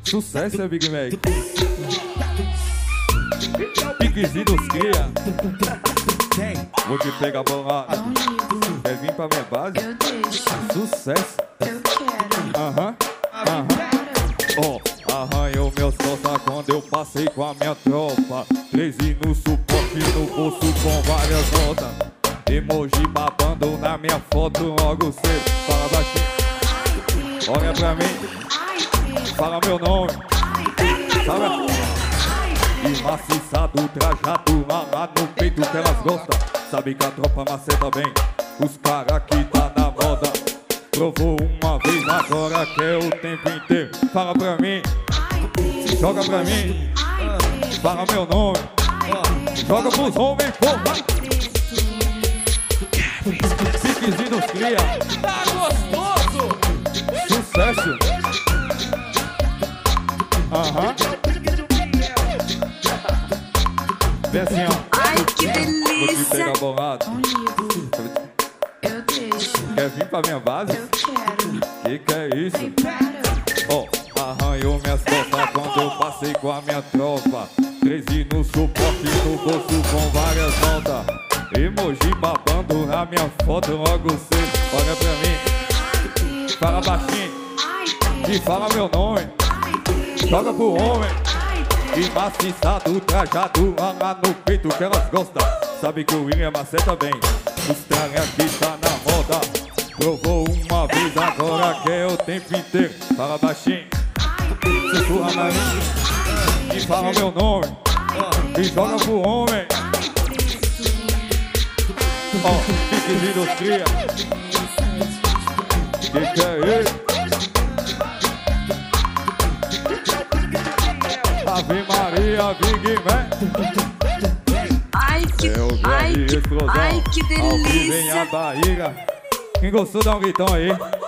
Sucesso é Big Mac. Piquezinho dos cria. Vou te pegar bolado. Quer vir pra minha base? Eu deixo. Sucesso. Eu quero. Aham. Arranhou meus costas quando eu passei com a minha tropa. 13 no suporte, no bolso com várias notas. Emoji babando na minha foto logo cedo. Fala baixinho, olha pra mim, fala meu nome. Sabe? E maciçado, trajado, lá no peito que elas gostam. Sabe que a tropa maceta bem, os cara que tá na moda. Provou uma vez, agora quer o tempo inteiro. Fala pra mim, joga pra mim, fala meu nome. Joga pros homens, porra. Piquezinho dos cria. Tá gostoso! Sucesso. Aham. Vem assim, ó. Ai, que Vou te delícia. pegar bolado. Eu deixo. Quer vir pra minha base? Eu quero. Que é isso? Ei, para. Ó, arranhou minhas costas quando eu passei com a minha tropa. 13 no suporte, no bolso com várias notas. Emoji babando na minha foto logo cedo. Olha pra mim, fala baixinho e fala meu nome. Joga pro homem e maciçado, trajado, lá no peito que elas gostam. Sabe que o William maceta bem, os tralha que tá na moda. Provou uma vez, agora quer o tempo inteiro. Fala baixinho, sussurra na língua e fala meu nome. E joga pro homem. Ó, piquezinho dos cria. Que é isso? Ave Maria, Big Mac. Ai, que, É o ai, grande que, explosão. ai, que Ao vivo em delícia. a barriga. Quem gostou, dá um gritão aí.